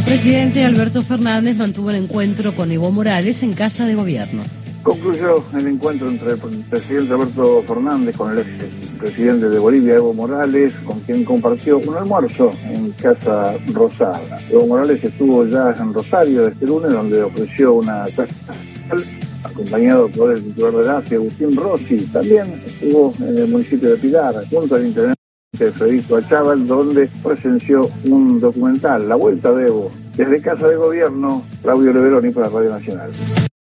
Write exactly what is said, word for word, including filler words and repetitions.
presidente Alberto Fernández mantuvo el encuentro con Evo Morales en Casa de Gobierno. Concluyó el encuentro entre el presidente Alberto Fernández con el presidente de Bolivia, Evo Morales, con quien compartió un almuerzo en Casa Rosada. Evo Morales estuvo ya en Rosario este lunes, donde ofreció una charla acompañado por el titular de la A F I, Agustín Rossi. También estuvo en el municipio de Pilar, junto al intendente Federico Achával, donde presenció un documental, La Vuelta de Evo. Desde Casa de Gobierno, Claudio Leveroni para Radio Nacional.